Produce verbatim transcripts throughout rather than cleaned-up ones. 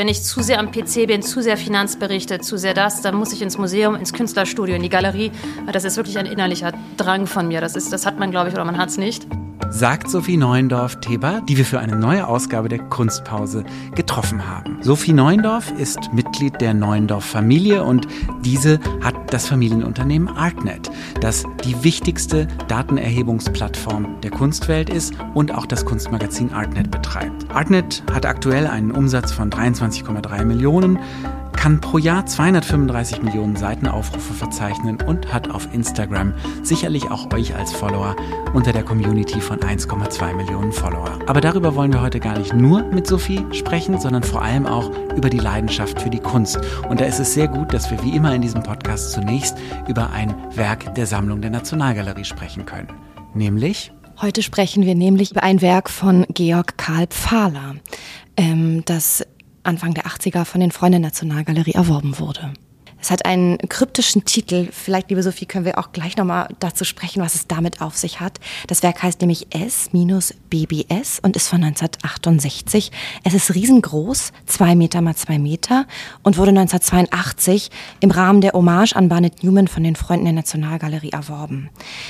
Wenn ich zu sehr am P C bin, zu sehr Finanzberichte, zu sehr das, dann muss ich ins Museum, ins Künstlerstudio, in die Galerie. Das ist wirklich ein innerlicher Drang von mir. Das ist, das hat man, glaube ich, oder man hat es nicht. Sagt Sophie Neuendorf-Theber, die wir für eine neue Ausgabe der Kunstpause getroffen haben. Sophie Neuendorf ist Mitglied der Neuendorf-Familie und diese hat das Familienunternehmen Artnet, das die wichtigste Datenerhebungsplattform der Kunstwelt ist und auch das Kunstmagazin Artnet betreibt. Artnet hat aktuell einen Umsatz von dreiundzwanzig Komma drei Millionen, kann pro Jahr zweihundertfünfunddreißig Millionen Seitenaufrufe verzeichnen und hat auf Instagram sicherlich auch euch als Follower unter der Community von eins Komma zwei Millionen Follower. Aber darüber wollen wir heute gar nicht nur mit Sophie sprechen, sondern vor allem auch über die Leidenschaft für die Kunst. Und da ist es sehr gut, dass wir wie immer in diesem Podcast zunächst über ein Werk der Sammlung der Nationalgalerie sprechen können. Nämlich... Heute sprechen wir nämlich über ein Werk von Georg Karl Pfahler, ähm, das Anfang der achtziger von den Freunden der Nationalgalerie erworben wurde. Es hat einen kryptischen Titel. Vielleicht, liebe Sophie, können wir auch gleich nochmal dazu sprechen, was es damit auf sich hat. Das Werk heißt nämlich S B B S und ist von neunzehnhundertachtundsechzig. Es ist riesengroß, zwei Meter mal zwei Meter und wurde neunzehnhundertzweiundachtzig im Rahmen der Hommage an Barnett Newman von den Freunden der Nationalgalerie erworben.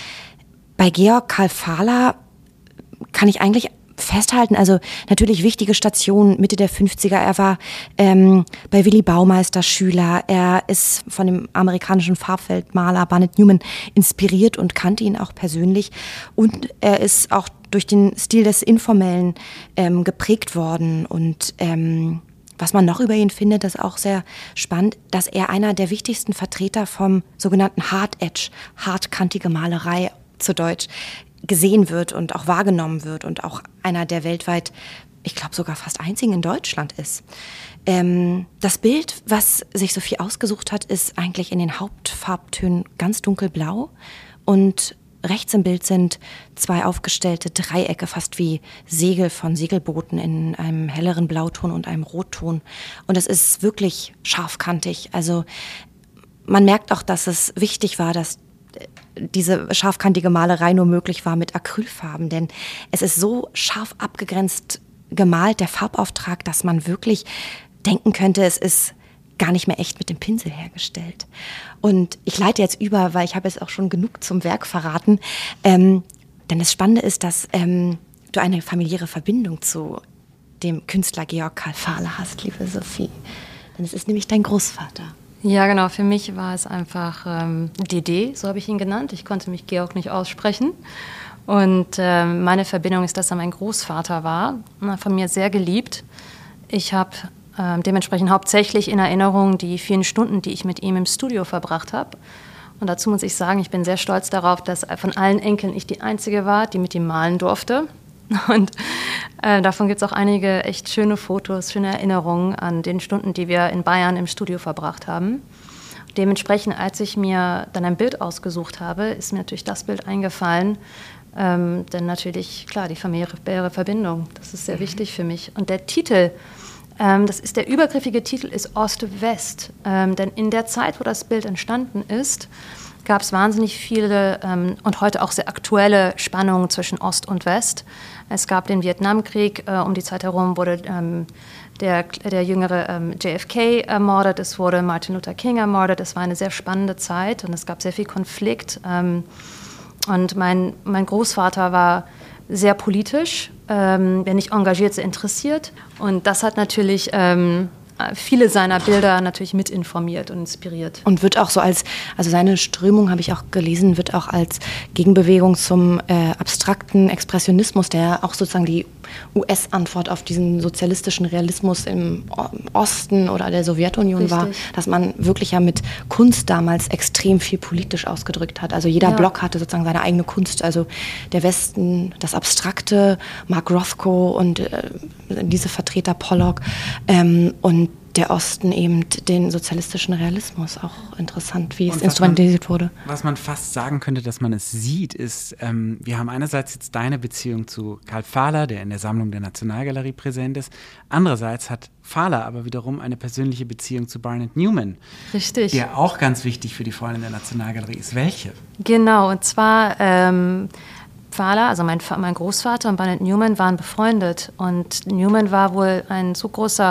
Bei Georg Karl Pfahler kann ich eigentlich festhalten, also natürlich wichtige Station, Mitte der fünfziger. Er war ähm, bei Willy Baumeister Schüler. Er ist von dem amerikanischen Farbfeldmaler Barnett Newman inspiriert und kannte ihn auch persönlich. Und er ist auch durch den Stil des Informellen ähm, geprägt worden. Und ähm, was man noch über ihn findet, ist auch sehr spannend, dass er einer der wichtigsten Vertreter vom sogenannten Hard Edge, hartkantige Malerei zu Deutsch, gesehen wird und auch wahrgenommen wird und auch einer, der weltweit, ich glaube sogar fast einzigen in Deutschland ist. Ähm, das Bild, was sich Sophie ausgesucht hat, ist eigentlich in den Hauptfarbtönen ganz dunkelblau und rechts im Bild sind zwei aufgestellte Dreiecke, fast wie Segel von Segelbooten in einem helleren Blauton und einem Rotton. Und es ist wirklich scharfkantig. Also man merkt auch, dass es wichtig war, dass diese scharfkantige Malerei nur möglich war mit Acrylfarben, denn es ist so scharf abgegrenzt gemalt, der Farbauftrag, dass man wirklich denken könnte, es ist gar nicht mehr echt mit dem Pinsel hergestellt. Und ich leite jetzt über, weil ich habe jetzt auch schon genug zum Werk verraten, ähm, denn das Spannende ist, dass ähm, du eine familiäre Verbindung zu dem Künstler Georg Karl Pfahler hast, liebe Sophie. Denn es ist nämlich dein Großvater. Ja, genau. Für mich war es einfach ähm, D D, so habe ich ihn genannt. Ich konnte mich Georg nicht aussprechen. Und äh, meine Verbindung ist, dass er mein Großvater war, von mir sehr geliebt. Ich habe äh, dementsprechend hauptsächlich in Erinnerung die vielen Stunden, die ich mit ihm im Studio verbracht habe. Und dazu muss ich sagen, ich bin sehr stolz darauf, dass von allen Enkeln ich die Einzige war, die mit ihm malen durfte. Und äh, davon gibt es auch einige echt schöne Fotos, schöne Erinnerungen an den Stunden, die wir in Bayern im Studio verbracht haben. Dementsprechend, als ich mir dann ein Bild ausgesucht habe, ist mir natürlich das Bild eingefallen. Ähm, denn natürlich, klar, die familiäre Verbindung, das ist sehr wichtig für mich. Und der Titel, ähm, das ist der übergriffige Titel, ist Ost-West. Ähm, denn in der Zeit, wo das Bild entstanden ist, gab es wahnsinnig viele ähm, und heute auch sehr aktuelle Spannungen zwischen Ost und West. Es gab den Vietnamkrieg, äh, um die Zeit herum wurde ähm, der, der jüngere ähm, J F K ermordet, es wurde Martin Luther King ermordet. Es war eine sehr spannende Zeit und es gab sehr viel Konflikt. Ähm, und mein, mein Großvater war sehr politisch, ähm, wenn nicht engagiert, sehr interessiert. Und das hat natürlich ähm, viele seiner Bilder natürlich mit informiert und inspiriert. Und wird auch so als, also seine Strömung, habe ich auch gelesen, wird auch als Gegenbewegung zum äh, abstrakten Expressionismus, der auch sozusagen die U S-Antwort auf diesen sozialistischen Realismus im Osten oder der Sowjetunion Richtig. war, dass man wirklich ja mit Kunst damals extrem viel politisch ausgedrückt hat. Also jeder ja. Block hatte sozusagen seine eigene Kunst. Also der Westen, das Abstrakte, Mark Rothko und äh, diese Vertreter Pollock ähm, und der Osten eben den sozialistischen Realismus. Auch interessant, wie es instrumentalisiert wurde. Was man fast sagen könnte, dass man es sieht, ist, ähm, wir haben einerseits jetzt deine Beziehung zu Karl Pfahler, der in der Sammlung der Nationalgalerie präsent ist. Andererseits hat Pfahler aber wiederum eine persönliche Beziehung zu Barnett Newman. Richtig. Der auch ganz wichtig für die Freunde der Nationalgalerie ist. Welche? Genau, und zwar ähm, Pfahler, also mein, mein Großvater und Barnett Newman waren befreundet. Und Newman war wohl ein so großer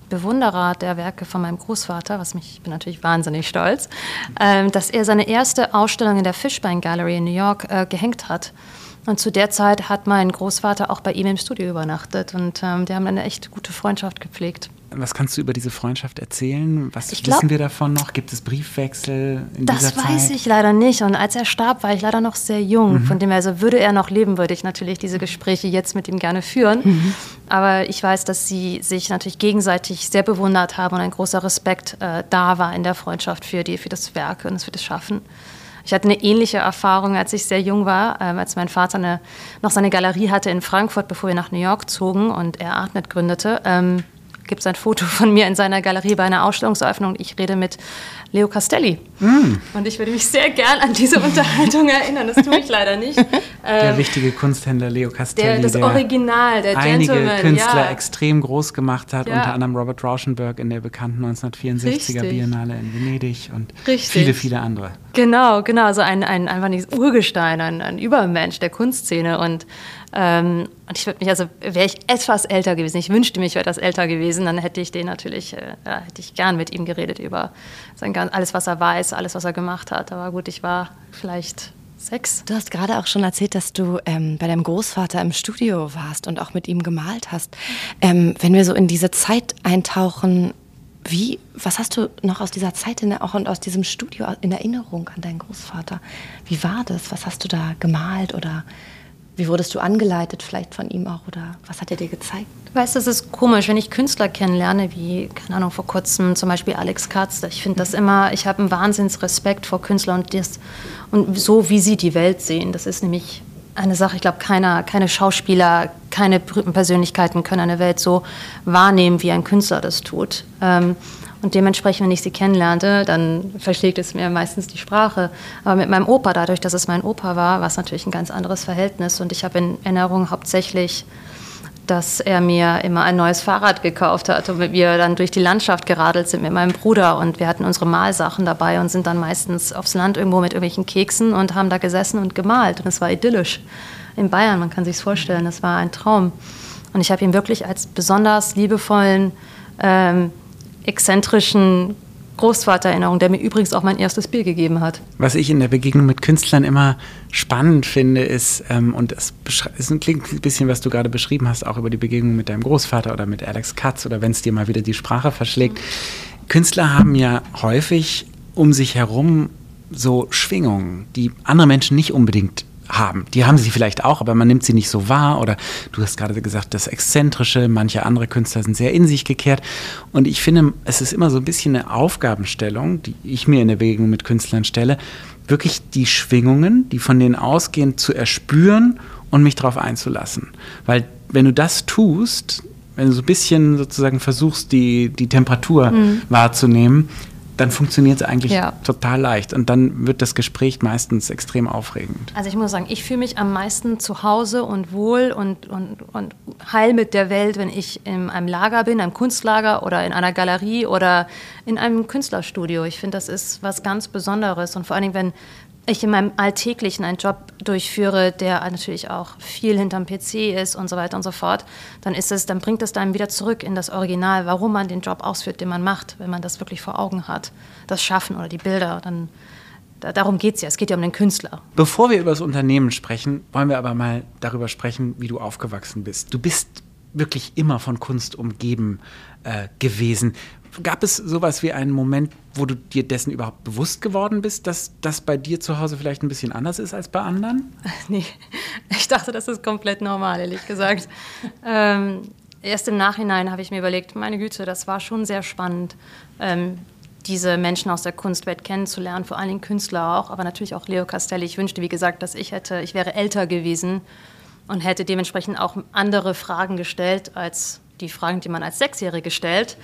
Bewunderer der Werke von meinem Großvater, was mich, ich bin natürlich wahnsinnig stolz, ähm, dass er seine erste Ausstellung in der Fishbein Gallery in New York äh, gehängt hat. Und zu der Zeit hat mein Großvater auch bei ihm im Studio übernachtet und ähm, die haben eine echt gute Freundschaft gepflegt. Was kannst du über diese Freundschaft erzählen? Was ich glaub, wissen wir davon noch? Gibt es Briefwechsel in das dieser Zeit? Das weiß ich leider nicht. Und als er starb, war ich leider noch sehr jung. Mhm. Von dem her, also würde er noch leben, würde ich natürlich diese Gespräche jetzt mit ihm gerne führen. Mhm. Aber ich weiß, dass sie sich natürlich gegenseitig sehr bewundert haben und ein großer Respekt äh, da war in der Freundschaft für, die, für das Werk und für das Schaffen. Ich hatte eine ähnliche Erfahrung, als ich sehr jung war, ähm, als mein Vater eine, noch seine Galerie hatte in Frankfurt, bevor wir nach New York zogen und er Artnet gründete. Ähm, gibt es ein Foto von mir in seiner Galerie bei einer Ausstellungseröffnung. Ich rede mit Leo Castelli. Mm. Und ich würde mich sehr gern an diese Unterhaltung erinnern. Das tue ich leider nicht. Der ähm, wichtige Kunsthändler Leo Castelli, der, das der Original, der einige Gentleman, Künstler ja. extrem groß gemacht hat, ja. unter anderem Robert Rauschenberg in der bekannten neunzehnhundertvierundsechziger Richtig. Biennale in Venedig und Richtig. viele, viele andere. Genau, genau. Also ein, ein einfach ein Urgestein, ein, ein Übermensch der Kunstszene. Und Ähm, und ich würde mich, also wäre ich etwas älter gewesen, ich wünschte mich, ich wäre etwas älter gewesen, dann hätte ich den natürlich, äh, ja, hätte ich gern mit ihm geredet über sein, alles, was er weiß, alles, was er gemacht hat. Aber gut, ich war vielleicht sechs. Du hast gerade auch schon erzählt, dass du ähm, bei deinem Großvater im Studio warst und auch mit ihm gemalt hast. Ähm, wenn wir so in diese Zeit eintauchen, wie, was hast du noch aus dieser Zeit in, auch und aus diesem Studio in Erinnerung an deinen Großvater? Wie war das? Was hast du da gemalt oder wie wurdest du angeleitet vielleicht von ihm auch oder was hat er dir gezeigt? Weißt du, es ist komisch, wenn ich Künstler kennenlerne, wie, keine Ahnung, vor kurzem zum Beispiel Alex Katz. Ich finde das immer, ich habe einen Wahnsinnsrespekt vor Künstlern und, das, und so, wie sie die Welt sehen. Das ist nämlich eine Sache, ich glaube, keiner, keine Schauspieler, keine berühmten Persönlichkeiten können eine Welt so wahrnehmen, wie ein Künstler das tut. Ähm, Und dementsprechend, wenn ich sie kennenlernte, dann verschlägt es mir meistens die Sprache. Aber mit meinem Opa, dadurch, dass es mein Opa war, war es natürlich ein ganz anderes Verhältnis. Und ich habe in Erinnerung hauptsächlich, dass er mir immer ein neues Fahrrad gekauft hat und wir dann durch die Landschaft geradelt sind mit meinem Bruder. Und wir hatten unsere Malsachen dabei und sind dann meistens aufs Land irgendwo mit irgendwelchen Keksen und haben da gesessen und gemalt. Und es war idyllisch. In Bayern, man kann sich vorstellen, das war ein Traum. Und ich habe ihn wirklich als besonders liebevollen, ähm, exzentrischen Großvatererinnerung, der mir übrigens auch mein erstes Bier gegeben hat. Was ich in der Begegnung mit Künstlern immer spannend finde, ist, ähm, und es, es klingt ein bisschen, was du gerade beschrieben hast, auch über die Begegnung mit deinem Großvater oder mit Alex Katz oder wenn es dir mal wieder die Sprache verschlägt. Mhm. Künstler haben ja häufig um sich herum so Schwingungen, die andere Menschen nicht unbedingt haben. Die haben sie vielleicht auch, aber man nimmt sie nicht so wahr. Oder du hast gerade gesagt, das Exzentrische, manche andere Künstler sind sehr in sich gekehrt. Und ich finde, es ist immer so ein bisschen eine Aufgabenstellung, die ich mir in der Begegnung mit Künstlern stelle, wirklich die Schwingungen, die von denen ausgehen, zu erspüren und mich darauf einzulassen. Weil wenn du das tust, wenn du so ein bisschen sozusagen versuchst, die, die Temperatur mhm. wahrzunehmen, dann funktioniert es eigentlich ja. total leicht. Und dann wird das Gespräch meistens extrem aufregend. Also ich muss sagen, ich fühle mich am meisten zu Hause und wohl und, und, und heil mit der Welt, wenn ich in einem Lager bin, einem Kunstlager oder in einer Galerie oder in einem Künstlerstudio. Ich finde, das ist was ganz Besonderes. Und vor allen Dingen, wenn ich in meinem Alltäglichen einen Job durchführe, der natürlich auch viel hinterm P C ist und so weiter und so fort, dann ist es, dann bringt es dann wieder zurück in das Original, warum man den Job ausführt, den man macht, wenn man das wirklich vor Augen hat. Das Schaffen oder die Bilder, dann da, darum geht es ja. Es geht ja um den Künstler. Bevor wir über das Unternehmen sprechen, wollen wir aber mal darüber sprechen, wie du aufgewachsen bist. Du bist wirklich immer von Kunst umgeben äh, gewesen. Gab es sowas wie einen Moment, wo du dir dessen überhaupt bewusst geworden bist, dass das bei dir zu Hause vielleicht ein bisschen anders ist als bei anderen? Nee, ich dachte, das ist komplett normal, ehrlich gesagt. ähm, erst im Nachhinein habe ich mir überlegt, meine Güte, das war schon sehr spannend, ähm, diese Menschen aus der Kunstwelt kennenzulernen, vor allen Dingen Künstler auch, aber natürlich auch Leo Castelli. Ich wünschte, wie gesagt, dass ich hätte, ich wäre älter gewesen und hätte dementsprechend auch andere Fragen gestellt als die Fragen, die man als Sechsjährige stellt.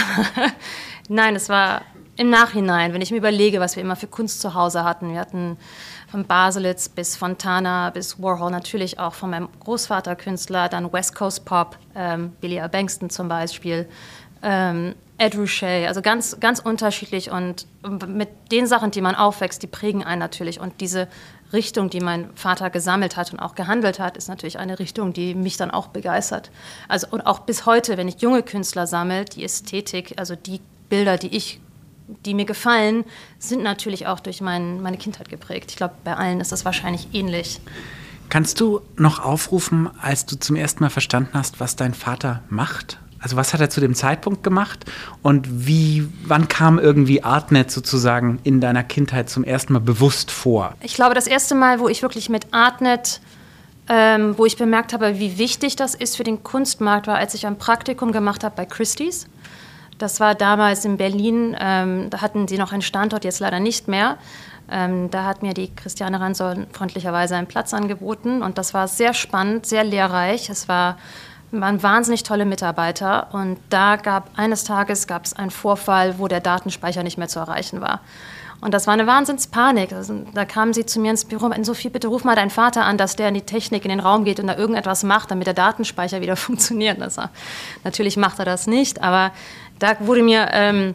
Nein, es war im Nachhinein, wenn ich mir überlege, was wir immer für Kunst zu Hause hatten. Wir hatten von Baselitz bis Fontana bis Warhol, natürlich auch von meinem Großvater Künstler, dann West Coast Pop, ähm, Billy Earl Bankston zum Beispiel, ähm, Ed Ruscha, also ganz, ganz unterschiedlich und mit den Sachen, die man aufwächst, die prägen einen natürlich und diese Richtung, die mein Vater gesammelt hat und auch gehandelt hat, ist natürlich eine Richtung, die mich dann auch begeistert. Also und auch bis heute, wenn ich junge Künstler sammle, die Ästhetik, also die Bilder, die ich, die mir gefallen, sind natürlich auch durch mein, meine Kindheit geprägt. Ich glaube, bei allen ist das wahrscheinlich ähnlich. Kannst du noch aufrufen, als du zum ersten Mal verstanden hast, was dein Vater macht? Also was hat er zu dem Zeitpunkt gemacht und wie, wann kam irgendwie Artnet sozusagen in deiner Kindheit zum ersten Mal bewusst vor? Ich glaube, das erste Mal, wo ich wirklich mit Artnet, ähm, wo ich bemerkt habe, wie wichtig das ist für den Kunstmarkt, war, als ich ein Praktikum gemacht habe bei Christie's. Das war damals in Berlin, ähm, da hatten sie noch einen Standort, jetzt leider nicht mehr. Ähm, da hat mir die Christiane Ransol freundlicherweise einen Platz angeboten und das war sehr spannend, sehr lehrreich. Es war waren wahnsinnig tolle Mitarbeiter und da gab eines Tages gab es einen Vorfall, wo der Datenspeicher nicht mehr zu erreichen war. Und das war eine Wahnsinnspanik. Also, da kamen sie zu mir ins Büro und meinten, Sophie, bitte ruf mal deinen Vater an, dass der in die Technik, in den Raum geht und da irgendetwas macht, damit der Datenspeicher wieder funktioniert. Das war, natürlich macht er das nicht, aber da wurde mir ähm,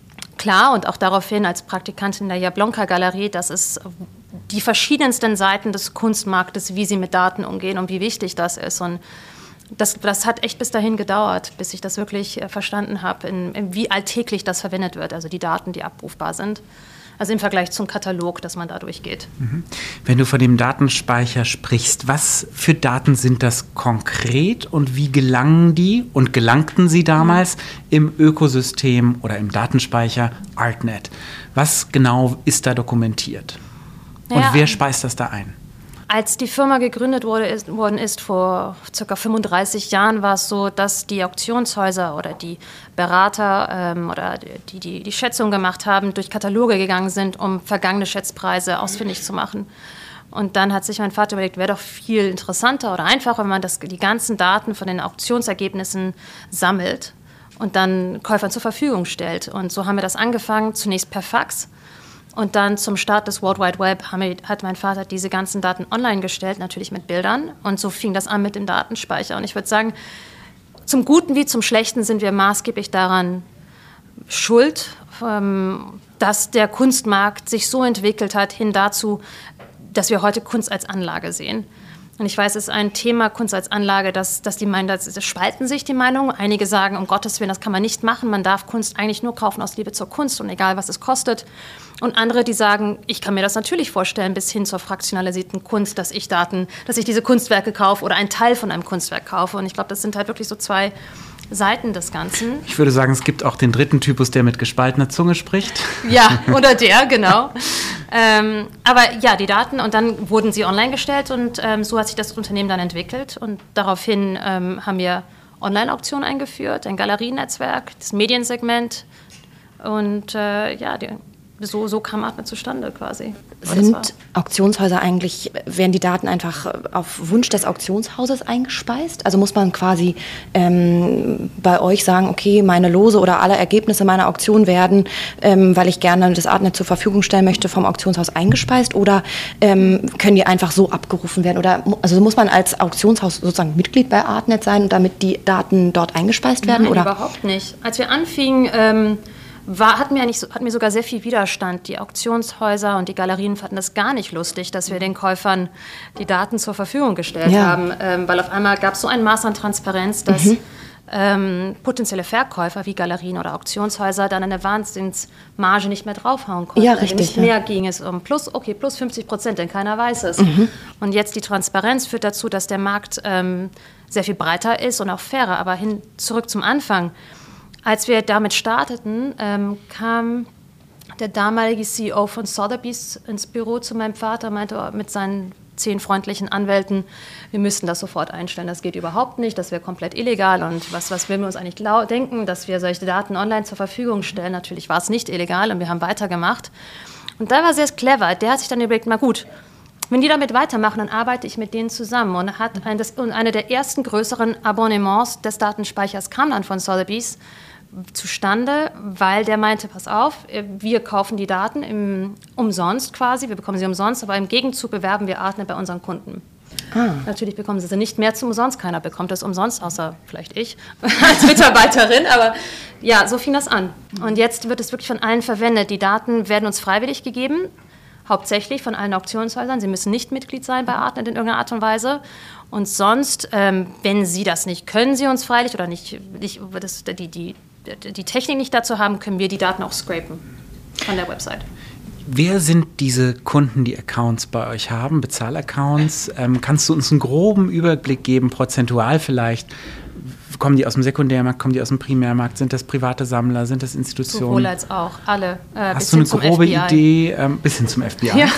klar und auch daraufhin als Praktikantin der Jablonka-Galerie, dass es die verschiedensten Seiten des Kunstmarktes, wie sie mit Daten umgehen und wie wichtig das ist. Und Das, das hat echt bis dahin gedauert, bis ich das wirklich äh, verstanden habe, in, in wie alltäglich das verwendet wird, also die Daten, die abrufbar sind. Also im Vergleich zum Katalog, dass man da durchgeht. Mhm. Wenn du von dem Datenspeicher sprichst, was für Daten sind das konkret und wie gelangen die und gelangten sie damals mhm. im Ökosystem oder im Datenspeicher Artnet? Was genau ist da dokumentiert? Und ja, wer speist das da ein? Als die Firma gegründet wurde, ist, worden ist, vor ca. fünfunddreißig Jahren, war es so, dass die Auktionshäuser oder die Berater ähm, oder die, die die Schätzung gemacht haben, durch Kataloge gegangen sind, um vergangene Schätzpreise ausfindig zu machen. Und dann hat sich mein Vater überlegt, wäre doch viel interessanter oder einfacher, wenn man das, die ganzen Daten von den Auktionsergebnissen sammelt und dann Käufern zur Verfügung stellt. Und so haben wir das angefangen, zunächst per Fax. Und dann zum Start des World Wide Web hat mein Vater diese ganzen Daten online gestellt, natürlich mit Bildern. Und so fing das an mit dem Datenspeicher. Und ich würde sagen, zum Guten wie zum Schlechten sind wir maßgeblich daran schuld, dass der Kunstmarkt sich so entwickelt hat, hin dazu, dass wir heute Kunst als Anlage sehen. Und ich weiß, es ist ein Thema, Kunst als Anlage, dass, dass die meinen, das, das spalten sich die Meinungen. Einige sagen, um Gottes Willen, das kann man nicht machen. Man darf Kunst eigentlich nur kaufen aus Liebe zur Kunst und egal, was es kostet. Und andere, die sagen, ich kann mir das natürlich vorstellen, bis hin zur fraktionalisierten Kunst, dass ich Daten, dass ich diese Kunstwerke kaufe oder einen Teil von einem Kunstwerk kaufe. Und ich glaube, das sind halt wirklich so zwei Seiten des Ganzen. Ich würde sagen, es gibt auch den dritten Typus, der mit gespaltener Zunge spricht. Ja, oder der, genau. ähm, aber ja, die Daten, und dann wurden sie online gestellt und ähm, so hat sich das Unternehmen dann entwickelt. Und daraufhin ähm, haben wir Online-Auktionen eingeführt, ein Galerienetzwerk, das Mediensegment und äh, ja, die, so, so kam Artnet zustande quasi. Sind Auktionshäuser eigentlich, werden die Daten einfach auf Wunsch des Auktionshauses eingespeist? Also muss man quasi ähm, bei euch sagen, okay, meine Lose oder alle Ergebnisse meiner Auktion werden, ähm, weil ich gerne das Artnet zur Verfügung stellen möchte, vom Auktionshaus eingespeist? Oder ähm, können die einfach so abgerufen werden? Oder also muss man als Auktionshaus sozusagen Mitglied bei Artnet sein, damit die Daten dort eingespeist werden? Nein, oder? Überhaupt nicht. Als wir anfingen, ähm War, hatten wir eigentlich, hatten wir sogar sehr viel Widerstand. Die Auktionshäuser und die Galerien fanden das gar nicht lustig, dass wir den Käufern die Daten zur Verfügung gestellt ja. haben. Ähm, weil auf einmal gab es so ein Maß an Transparenz, dass mhm. ähm, potenzielle Verkäufer wie Galerien oder Auktionshäuser dann eine Wahnsinnsmarge nicht mehr draufhauen konnten. Ja, also richtig. Nicht ja. mehr ging es um plus, okay, plus fünfzig Prozent, denn keiner weiß es. Mhm. Und jetzt die Transparenz führt dazu, dass der Markt ähm, sehr viel breiter ist und auch fairer. Aber hin zurück zum Anfang. Als wir damit starteten, ähm, kam der damalige C E O von Sotheby's ins Büro zu meinem Vater, meinte mit seinen zehn freundlichen Anwälten, wir müssten das sofort einstellen, das geht überhaupt nicht, das wäre komplett illegal und was, was will wir uns eigentlich denken, dass wir solche Daten online zur Verfügung stellen. Natürlich war es nicht illegal und wir haben weitergemacht. Und da war sehr clever, der hat sich dann überlegt, na gut, wenn die damit weitermachen, dann arbeite ich mit denen zusammen. Und hat ein, das, und eine der ersten größeren Abonnements des Datenspeichers kam dann von Sotheby's zustande, weil der meinte, pass auf, wir kaufen die Daten im, umsonst quasi, wir bekommen sie umsonst, aber im Gegenzug bewerben wir Artnet bei unseren Kunden. Ah. Natürlich bekommen sie sie nicht mehr zum umsonst. Keiner bekommt es umsonst, außer vielleicht ich als Mitarbeiterin. Aber ja, so fing das an. Und jetzt wird es wirklich von allen verwendet. Die Daten werden uns freiwillig gegeben, hauptsächlich von allen Auktionshäusern. Sie müssen nicht Mitglied sein bei Artnet in irgendeiner Art und Weise. Und sonst, ähm, wenn Sie das nicht können, Sie uns freilich oder nicht, nicht das, die, die, die Technik nicht dazu haben, können wir die Daten auch scrapen von der Website. Wer sind diese Kunden, die Accounts bei euch haben, Bezahlaccounts? Ähm, kannst du uns einen groben Überblick geben, prozentual vielleicht? Kommen die aus dem Sekundärmarkt, kommen die aus dem Primärmarkt? Sind das private Sammler, sind das Institutionen? Sowohl als auch, alle. Äh, Hast du eine grobe Idee, ähm, bis hin zum F B I? Ja.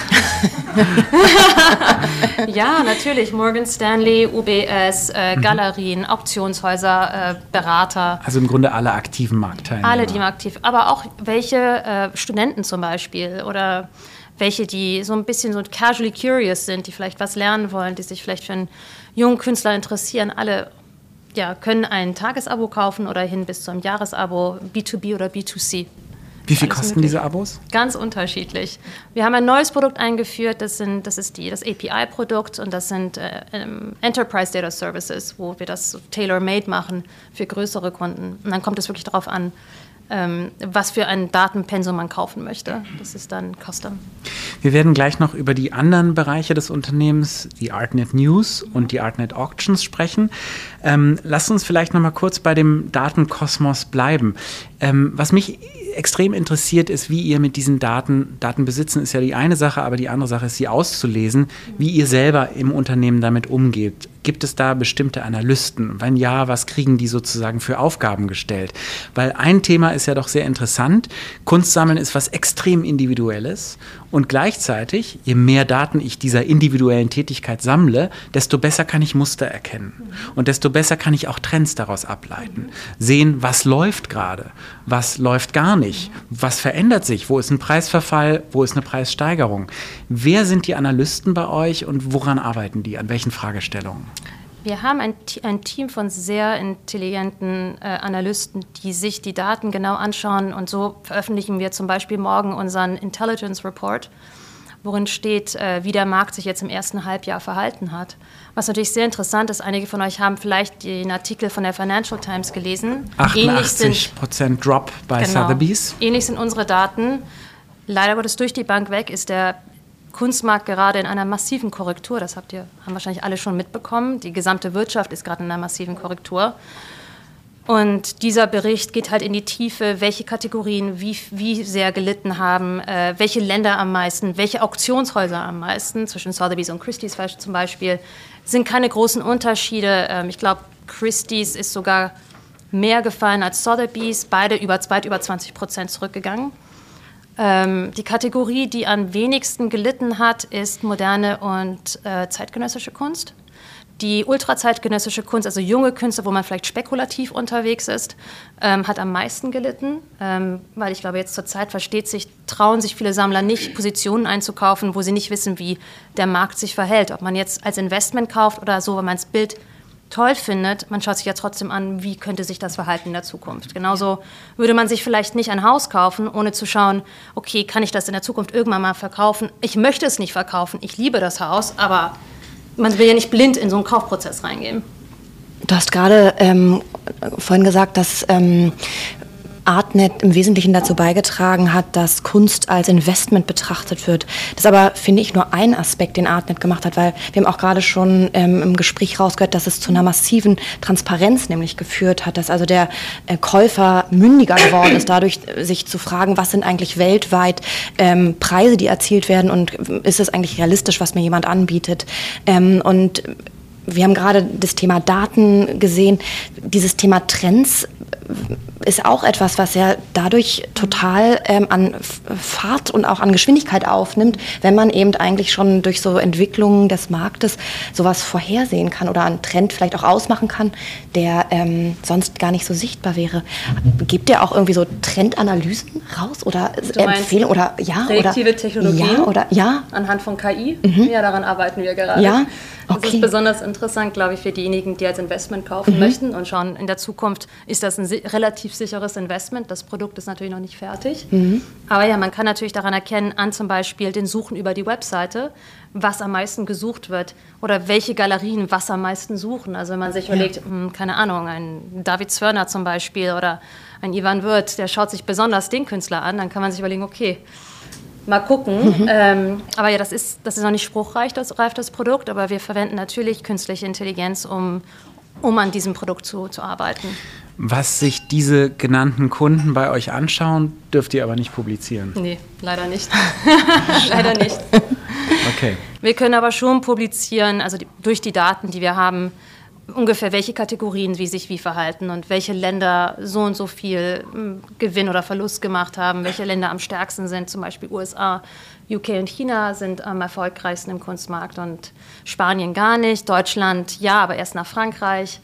Ja, natürlich. Morgan Stanley, U B S, äh, Galerien, mhm. Auktionshäuser, äh, Berater. Also im Grunde alle aktiven Marktteilnehmer. Alle, die aktiv. Aber auch welche äh, Studenten zum Beispiel oder welche, die so ein bisschen so casually curious sind, die vielleicht was lernen wollen, die sich vielleicht für einen jungen Künstler interessieren. Alle ja, können ein Tagesabo kaufen oder hin bis zu einem Jahresabo, B zwei B oder B zwei C. Wie viel kosten möglich. Diese Abos? Ganz unterschiedlich. Wir haben ein neues Produkt eingeführt, das, sind, das ist die, das A P I-Produkt und das sind äh, Enterprise Data Services, wo wir das tailor-made machen für größere Kunden. Und dann kommt es wirklich darauf an, ähm, was für ein Datenpensum man kaufen möchte. Das ist dann Custom. Wir werden gleich noch über die anderen Bereiche des Unternehmens, die Artnet News und die Artnet Auctions sprechen. Ähm, lasst uns vielleicht noch mal kurz bei dem Datenkosmos bleiben. Ähm, was mich extrem interessiert ist, wie ihr mit diesen Daten, Daten besitzen ist ja die eine Sache, aber die andere Sache ist, sie auszulesen, wie ihr selber im Unternehmen damit umgeht. Gibt es da bestimmte Analysten? Wenn ja, was kriegen die sozusagen für Aufgaben gestellt? Weil ein Thema ist ja doch sehr interessant. Kunstsammeln ist was extrem Individuelles und gleichzeitig, je mehr Daten ich dieser individuellen Tätigkeit sammle, desto besser kann ich Muster erkennen und desto besser kann ich auch Trends daraus ableiten. Sehen, was läuft gerade, was läuft gar nicht, was verändert sich, wo ist ein Preisverfall, wo ist eine Preissteigerung. Wer sind die Analysten bei euch und woran arbeiten die, an welchen Fragestellungen? Wir haben ein, ein Team von sehr intelligenten äh, Analysten, die sich die Daten genau anschauen und so veröffentlichen wir zum Beispiel morgen unseren Intelligence Report, worin steht, äh, wie der Markt sich jetzt im ersten Halbjahr verhalten hat. Was natürlich sehr interessant ist, einige von euch haben vielleicht den Artikel von der Financial Times gelesen. achtundachtzig Prozent Drop bei genau, Sotheby's. Ähnlich sind unsere Daten. Leider Gottes durch die Bank weg ist der Kunstmarkt gerade in einer massiven Korrektur. Das habt ihr, haben wahrscheinlich alle schon mitbekommen. Die gesamte Wirtschaft ist gerade in einer massiven Korrektur. Und dieser Bericht geht halt in die Tiefe, welche Kategorien wie, wie sehr gelitten haben, äh, welche Länder am meisten, welche Auktionshäuser am meisten, zwischen Sotheby's und Christie's zum Beispiel, sind keine großen Unterschiede. Ähm, ich glaube, Christie's ist sogar mehr gefallen als Sotheby's, beide über, weit über zwanzig Prozent zurückgegangen. Ähm, die Kategorie, die am wenigsten gelitten hat, ist moderne und äh, zeitgenössische Kunst. Die ultrazeitgenössische Kunst, also junge Künstler, wo man vielleicht spekulativ unterwegs ist, ähm, hat am meisten gelitten, ähm, weil ich glaube, jetzt zur Zeit versteht sich, trauen sich viele Sammler nicht, Positionen einzukaufen, wo sie nicht wissen, wie der Markt sich verhält. Ob man jetzt als Investment kauft oder so, wenn man das Bild toll findet, man schaut sich ja trotzdem an, wie könnte sich das verhalten in der Zukunft. Genauso würde man sich vielleicht nicht ein Haus kaufen, ohne zu schauen, okay, kann ich das in der Zukunft irgendwann mal verkaufen? Ich möchte es nicht verkaufen, ich liebe das Haus, aber man will ja nicht blind in so einen Kaufprozess reingehen. Du hast gerade ähm, vorhin gesagt, dass ähm, Artnet im Wesentlichen dazu beigetragen hat, dass Kunst als Investment betrachtet wird. Das ist aber, finde ich, nur ein Aspekt, den Artnet gemacht hat, weil wir haben auch gerade schon ähm, im Gespräch rausgehört, dass es zu einer massiven Transparenz nämlich geführt hat, dass also der äh, Käufer mündiger geworden ist, dadurch sich zu fragen, was sind eigentlich weltweit ähm, Preise, die erzielt werden und ist es eigentlich realistisch, was mir jemand anbietet. Ähm, und wir haben gerade das Thema Daten gesehen. Dieses Thema Trends ist auch etwas, was ja dadurch total ähm, an Fahrt und auch an Geschwindigkeit aufnimmt, wenn man eben eigentlich schon durch so Entwicklungen des Marktes sowas vorhersehen kann oder einen Trend vielleicht auch ausmachen kann, der ähm, sonst gar nicht so sichtbar wäre. Gibt ihr auch irgendwie so Trendanalysen raus oder Empfehlungen oder ja reaktive oder Technologien ja oder ja anhand von K I? Mhm. Ja, daran arbeiten wir gerade. Ja. Das okay. ist besonders interessant. interessant, glaube ich, für diejenigen, die als Investment kaufen mhm. möchten und schauen, in der Zukunft ist das ein si- relativ sicheres Investment. Das Produkt ist natürlich noch nicht fertig. Mhm. Aber ja, man kann natürlich daran erkennen, an zum Beispiel den Suchen über die Webseite, was am meisten gesucht wird oder welche Galerien was am meisten suchen. Also wenn man sich ja. überlegt, mh, keine Ahnung, ein David Zwirner zum Beispiel oder ein Ivan Wirth, der schaut sich besonders den Künstler an, dann kann man sich überlegen, okay, mal gucken. Mhm. Ähm, aber ja, das ist, das ist noch nicht spruchreif, das, reif, das Produkt, aber wir verwenden natürlich künstliche Intelligenz, um, um an diesem Produkt zu, zu arbeiten. Was sich diese genannten Kunden bei euch anschauen, dürft ihr aber nicht publizieren? Nee, leider nicht. Leider nicht. Okay. Wir können aber schon publizieren, also die, durch die Daten, die wir haben, ungefähr welche Kategorien wie sich wie verhalten und welche Länder so und so viel Gewinn oder Verlust gemacht haben, welche Länder am stärksten sind, zum Beispiel U S A, U K und China sind am erfolgreichsten im Kunstmarkt und Spanien gar nicht, Deutschland ja, aber erst nach Frankreich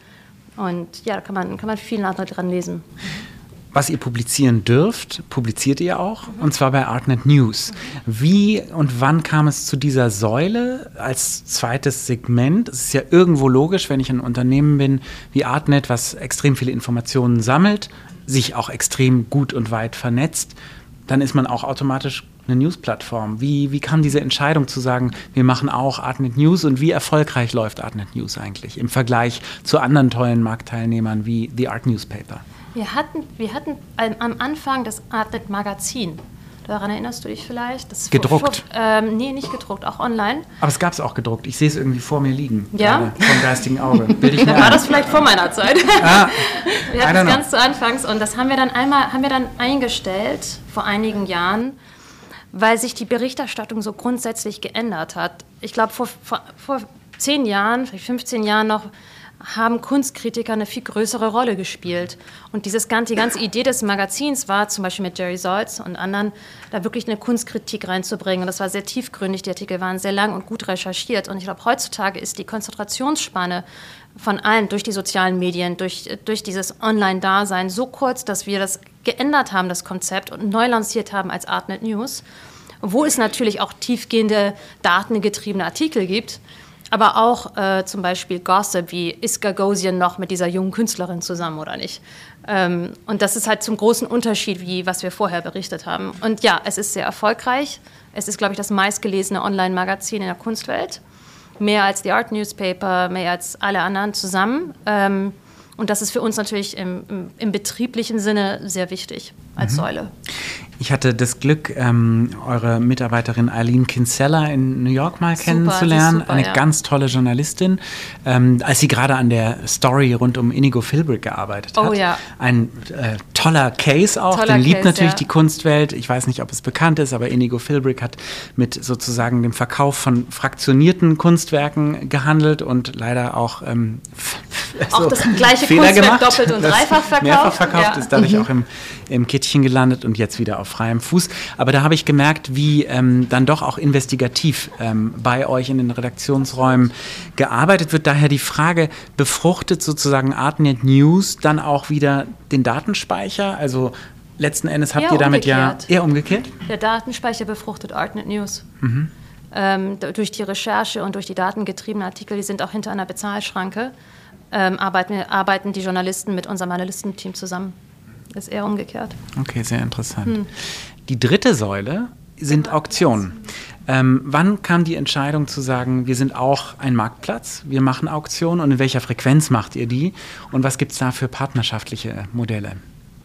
und ja, da kann man, kann man viel nachher dran lesen. Was ihr publizieren dürft, publiziert ihr auch, mhm. und zwar bei Artnet News. Wie und wann kam es zu dieser Säule als zweites Segment? Es ist ja irgendwo logisch, wenn ich ein Unternehmen bin wie Artnet, was extrem viele Informationen sammelt, sich auch extrem gut und weit vernetzt, dann ist man auch automatisch eine News-Plattform. Wie, wie kam diese Entscheidung zu sagen, wir machen auch Artnet News und wie erfolgreich läuft Artnet News eigentlich im Vergleich zu anderen tollen Marktteilnehmern wie The Art Newspaper? Wir hatten, wir hatten am Anfang das Artnet Magazin. Daran erinnerst du dich vielleicht? Das gedruckt? Vor, ähm, nee, nicht gedruckt, auch online. Aber es gab es auch gedruckt. Ich sehe es irgendwie vor mir liegen. Ja? Vom geistigen Auge. Bild ich mir War ein. das vielleicht vor meiner Zeit? Ah, wir hatten es ganz zu Anfangs und das haben wir dann einmal haben wir dann eingestellt vor einigen Jahren, weil sich die Berichterstattung so grundsätzlich geändert hat. Ich glaube, vor, vor, vor zehn Jahren, vielleicht fünfzehn Jahren noch, haben Kunstkritiker eine viel größere Rolle gespielt. Und dieses ganze, die ganze Idee des Magazins war, zum Beispiel mit Jerry Zoltz und anderen, da wirklich eine Kunstkritik reinzubringen. Und das war sehr tiefgründig, die Artikel waren sehr lang und gut recherchiert. Und ich glaube, heutzutage ist die Konzentrationsspanne von allen durch die sozialen Medien, durch, durch dieses Online-Dasein so kurz, dass wir das geändert haben, das Konzept, und neu lanciert haben als Artnet News, wo es natürlich auch tiefgehende, datengetriebene Artikel gibt, aber auch äh, zum Beispiel Gossip, wie ist Gagosian noch mit dieser jungen Künstlerin zusammen oder nicht. Ähm, und das ist halt zum großen Unterschied, wie was wir vorher berichtet haben. Und ja, es ist sehr erfolgreich. Es ist, glaube ich, das meistgelesene Online-Magazin in der Kunstwelt. Mehr als The Art Newspaper, mehr als alle anderen zusammen. Ähm, und das ist für uns natürlich im, im, im betrieblichen Sinne sehr wichtig als mhm. Säule. Ich hatte das Glück, ähm, eure Mitarbeiterin Eileen Kinsella in New York mal super, kennenzulernen. Super, eine ja. ganz tolle Journalistin, ähm, als sie gerade an der Story rund um Inigo Philbrick gearbeitet hat. Oh ja. Ein äh, toller Case auch, toller den liebt Case, natürlich ja. die Kunstwelt. Ich weiß nicht, ob es bekannt ist, aber Inigo Philbrick hat mit sozusagen dem Verkauf von fraktionierten Kunstwerken gehandelt und leider auch ähm, auch so das gleiche Fehler Kunstwerk gemacht, doppelt und dreifach verkauft. Mehrfach verkauft, ja. ist dadurch mhm. auch im, im Kittchen gelandet und jetzt wieder auf freiem Fuß. Aber da habe ich gemerkt, wie ähm, dann doch auch investigativ ähm, bei euch in den Redaktionsräumen gearbeitet wird. Daher die Frage, befruchtet sozusagen Artnet News dann auch wieder den Datenspeicher? Also letzten Endes habt eher ihr damit umgekehrt. ja eher umgekehrt? Der Datenspeicher befruchtet Artnet News. Mhm. Ähm, durch die Recherche und durch die datengetriebenen Artikel, die sind auch hinter einer Bezahlschranke, ähm, arbeiten, arbeiten die Journalisten mit unserem Analystenteam zusammen. Das ist eher umgekehrt. Okay, sehr interessant. Hm. Die dritte Säule sind Auktionen. Ähm, wann kam die Entscheidung zu sagen, wir sind auch ein Marktplatz, wir machen Auktionen und in welcher Frequenz macht ihr die und was gibt es da für partnerschaftliche Modelle?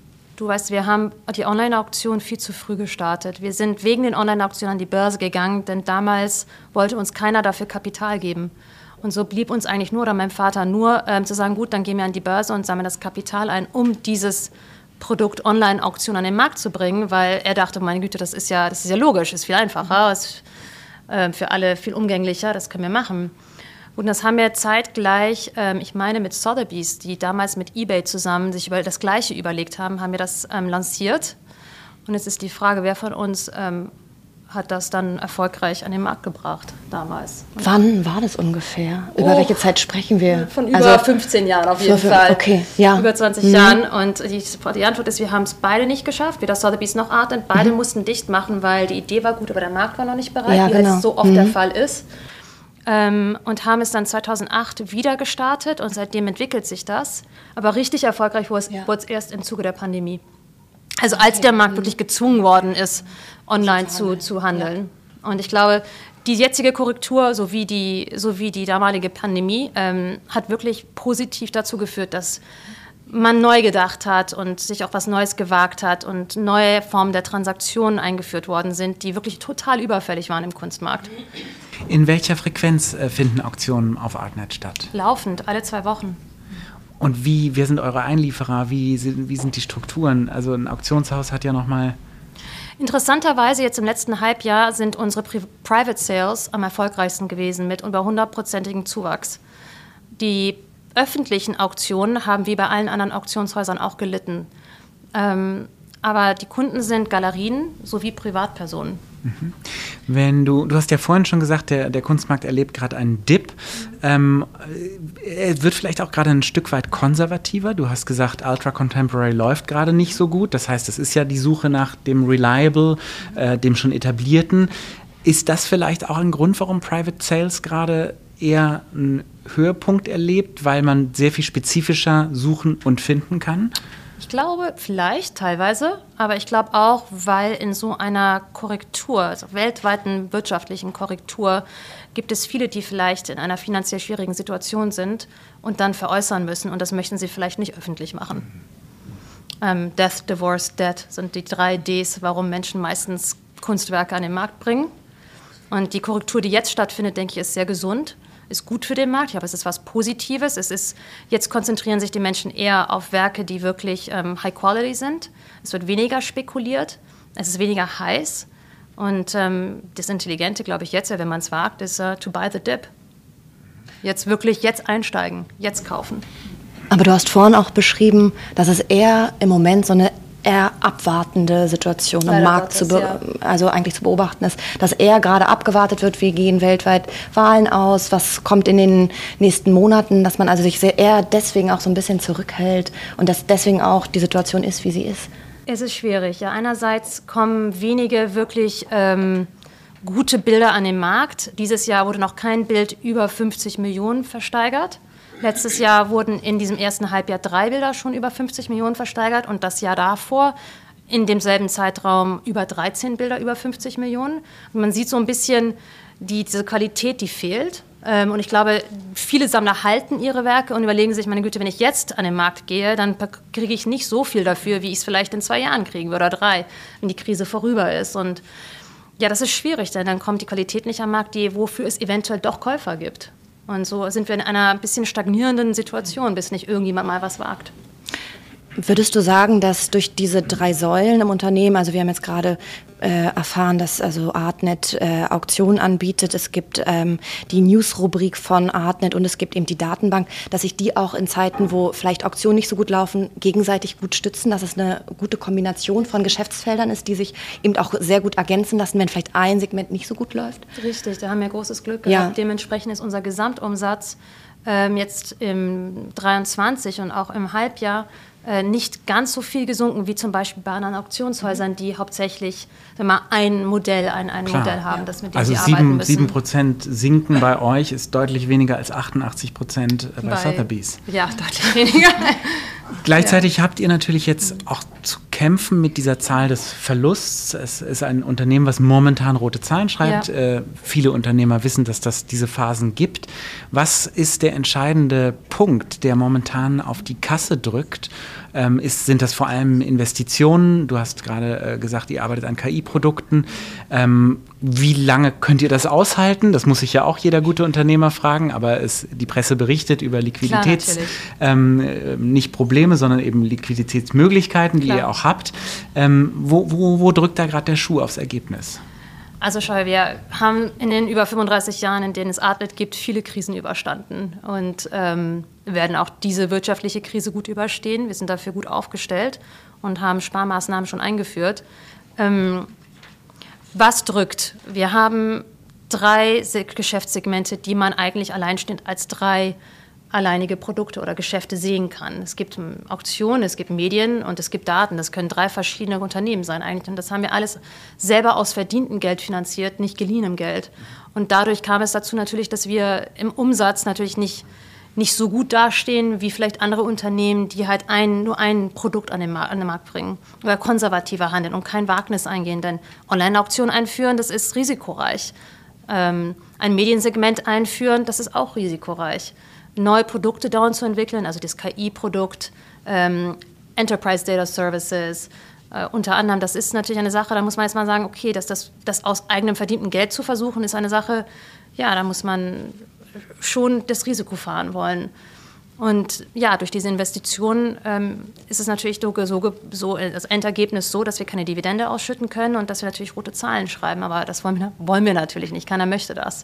Du weißt, wir haben die Online-Auktion viel zu früh gestartet. Wir sind wegen den Online-Auktionen an die Börse gegangen, denn damals wollte uns keiner dafür Kapital geben. Und so blieb uns eigentlich nur, oder meinem Vater nur, ähm, zu sagen, gut, dann gehen wir an die Börse und sammeln das Kapital ein, um dieses Produkt Online-Auktion an den Markt zu bringen, weil er dachte, meine Güte, das ist ja, das ist ja logisch, ist viel einfacher, ist äh, für alle viel umgänglicher, das können wir machen. Und das haben wir zeitgleich, ähm, ich meine mit Sotheby's, die damals mit eBay zusammen sich über das Gleiche überlegt haben, haben wir das ähm, lanciert. Und jetzt ist die Frage, wer von uns ähm, hat das dann erfolgreich an den Markt gebracht damals. Wann war das ungefähr? Über oh, welche Zeit sprechen wir? Von über also, fünfzehn Jahren auf jeden Fall. Okay, ja. Über zwanzig mhm. Jahren. Und die, die Antwort ist, wir haben es beide nicht geschafft. Weder Sotheby's noch Artnet. Beide mhm. mussten dicht machen, weil die Idee war gut, aber der Markt war noch nicht bereit, ja, wie genau. es so oft mhm. der Fall ist. ähm, und haben es dann zweitausendacht wieder gestartet und seitdem entwickelt sich das. Aber richtig erfolgreich wurde es, ja. wurde es erst im Zuge der Pandemie. Also als der Markt wirklich gezwungen worden ist, online zu, zu handeln. Ja. Und ich glaube, die jetzige Korrektur sowie die, sowie die damalige Pandemie ähm, hat wirklich positiv dazu geführt, dass man neu gedacht hat und sich auch was Neues gewagt hat und neue Formen der Transaktionen eingeführt worden sind, die wirklich total überfällig waren im Kunstmarkt. In welcher Frequenz äh, finden Auktionen auf Artnet statt? Laufend, alle zwei Wochen. Und wie, wer sind eure Einlieferer? Wie sind, wie sind die Strukturen? Also ein Auktionshaus hat ja nochmal... Interessanterweise jetzt im letzten Halbjahr sind unsere Pri- Private Sales am erfolgreichsten gewesen mit über hundertprozentigen Zuwachs. Die öffentlichen Auktionen haben wie bei allen anderen Auktionshäusern auch gelitten. Ähm, aber die Kunden sind Galerien sowie Privatpersonen. Mhm. Wenn du, du hast ja vorhin schon gesagt, der, der Kunstmarkt erlebt gerade einen Dip. Ähm, er wird vielleicht auch gerade ein Stück weit konservativer. Du hast gesagt, Ultra Contemporary läuft gerade nicht so gut. Das heißt, es ist ja die Suche nach dem Reliable, äh, dem schon Etablierten. Ist das vielleicht auch ein Grund, warum Private Sales gerade eher einen Höhepunkt erlebt, weil man sehr viel spezifischer suchen und finden kann? Ich glaube, vielleicht teilweise, aber ich glaube auch, weil in so einer Korrektur, also weltweiten wirtschaftlichen Korrektur, gibt es viele, die vielleicht in einer finanziell schwierigen Situation sind und dann veräußern müssen und das möchten sie vielleicht nicht öffentlich machen. Ähm, Death, Divorce, Debt sind die drei Ds, warum Menschen meistens Kunstwerke an den Markt bringen. Und die Korrektur, die jetzt stattfindet, denke ich, ist sehr gesund, ist gut für den Markt. Ich glaube, es ist was Positives. Es ist, jetzt konzentrieren sich die Menschen eher auf Werke, die wirklich ähm, High Quality sind. Es wird weniger spekuliert, es ist weniger heiß. Und ähm, das Intelligente, glaube ich, jetzt, wenn man es wagt, ist uh, to buy the dip. Jetzt wirklich, jetzt einsteigen, jetzt kaufen. Aber du hast vorhin auch beschrieben, dass es eher im Moment so eine eher abwartende Situation im Markt zu be- ja. also eigentlich zu beobachten ist, dass eher gerade abgewartet wird, wie gehen weltweit Wahlen aus, was kommt in den nächsten Monaten, dass man also sich sehr eher deswegen auch so ein bisschen zurückhält und dass deswegen auch die Situation ist, wie sie ist. Es ist schwierig. Ja. Einerseits kommen wenige wirklich ähm, gute Bilder an den Markt. Dieses Jahr wurde noch kein Bild über fünfzig Millionen versteigert. Letztes Jahr wurden in diesem ersten Halbjahr drei Bilder schon über fünfzig Millionen versteigert und das Jahr davor in demselben Zeitraum über dreizehn Bilder über fünfzig Millionen. Und man sieht so ein bisschen die, diese Qualität, die fehlt. Ähm, und ich glaube, viele Sammler halten ihre Werke und überlegen sich, meine Güte, wenn ich jetzt an den Markt gehe, dann kriege ich nicht so viel dafür, wie ich es vielleicht in zwei Jahren kriegen würde oder drei, wenn die Krise vorüber ist. Und ja, das ist schwierig, denn dann kommt die Qualität nicht am Markt, die, wofür es eventuell doch Käufer gibt. Und so sind wir in einer ein bisschen stagnierenden Situation, bis nicht irgendjemand mal was wagt. Würdest du sagen, dass durch diese drei Säulen im Unternehmen, also wir haben jetzt gerade äh, erfahren, dass also Artnet äh, Auktionen anbietet, es gibt ähm, die News-Rubrik von Artnet und es gibt eben die Datenbank, dass sich die auch in Zeiten, wo vielleicht Auktionen nicht so gut laufen, gegenseitig gut stützen, dass es eine gute Kombination von Geschäftsfeldern ist, die sich eben auch sehr gut ergänzen lassen, wenn vielleicht ein Segment nicht so gut läuft? Richtig, da haben wir großes Glück gehabt. Ja. Dementsprechend ist unser Gesamtumsatz ähm, jetzt im dreiundzwanzig und auch im Halbjahr nicht ganz so viel gesunken wie zum Beispiel bei anderen Auktionshäusern, die hauptsächlich wenn man ein Modell, ein, ein Modell haben, das mit dem also sie sieben, arbeiten müssen. sieben Prozent sinken bei euch ist deutlich weniger als achtundachtzig Prozent bei, bei Sotheby's. Ja, deutlich weniger. Gleichzeitig ja. habt ihr natürlich jetzt auch zu kämpfen mit dieser Zahl des Verlusts. Es ist ein Unternehmen, was momentan rote Zahlen schreibt. Ja. Äh, viele Unternehmer wissen, dass das diese Phasen gibt. Was ist der entscheidende Punkt, der momentan auf die Kasse drückt? Ähm, ist, sind das vor allem Investitionen? Du hast gerade äh, gesagt, ihr arbeitet an K I-Produkten. Ähm, wie lange könnt ihr das aushalten? Das muss sich ja auch jeder gute Unternehmer fragen, aber es, die Presse berichtet über Liquiditäts, Klar, ähm, nicht Probleme, sondern eben Liquiditätsmöglichkeiten, die Klar. ihr auch habt. Ähm, wo, wo, wo drückt da gerade der Schuh aufs Ergebnis? Also schau, wir haben in den über fünfunddreißig Jahren, in denen es Artnet gibt, viele Krisen überstanden und ähm, werden auch diese wirtschaftliche Krise gut überstehen. Wir sind dafür gut aufgestellt und haben Sparmaßnahmen schon eingeführt. Ähm, was drückt? Wir haben drei Geschäftssegmente, die man eigentlich alleinstehend als drei alleinige Produkte oder Geschäfte sehen kann. Es gibt Auktionen, es gibt Medien und es gibt Daten. Das können drei verschiedene Unternehmen sein eigentlich. Und das haben wir alles selber aus verdientem Geld finanziert, nicht geliehenem Geld. Und dadurch kam es dazu natürlich, dass wir im Umsatz natürlich nicht, nicht so gut dastehen wie vielleicht andere Unternehmen, die halt ein, nur ein Produkt an den, Markt, an den Markt bringen oder konservativer handeln und kein Wagnis eingehen. Denn Online-Auktionen einführen, das ist risikoreich. Ähm, ein Mediensegment einführen, das ist auch risikoreich. Neue Produkte dauernd zu entwickeln, also das K I-Produkt, ähm, Enterprise Data Services, äh, unter anderem, das ist natürlich eine Sache, da muss man jetzt mal sagen, okay, dass das, das aus eigenem verdienten Geld zu versuchen, ist eine Sache, ja, da muss man schon das Risiko fahren wollen. Und ja, durch diese Investitionen ähm, ist es natürlich so, so, so das Endergebnis so, dass wir keine Dividende ausschütten können und dass wir natürlich rote Zahlen schreiben, aber das wollen wir, wollen wir natürlich nicht, keiner möchte das.